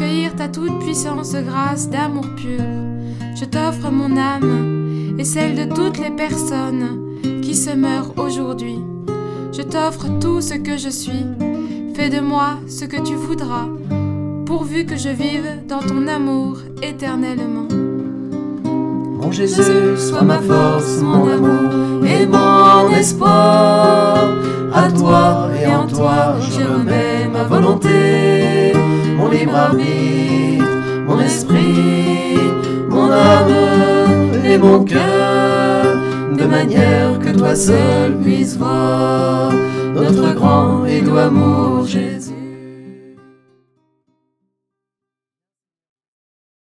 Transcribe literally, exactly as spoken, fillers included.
accueillir ta toute-puissance grâce d'amour pur. Je t'offre mon âme et celle de toutes les personnes qui se meurent aujourd'hui. Je t'offre tout ce que je suis. Fais de moi ce que tu voudras, pourvu que je vive dans ton amour éternellement. Mon Jésus, sois ma force, mon amour et mon espoir. À toi et en toi, je remets ma volonté, mon libre arbitre, mon esprit, mon âme et mon cœur, de manière que toi seul puisses voir notre grand et doux amour, Jésus.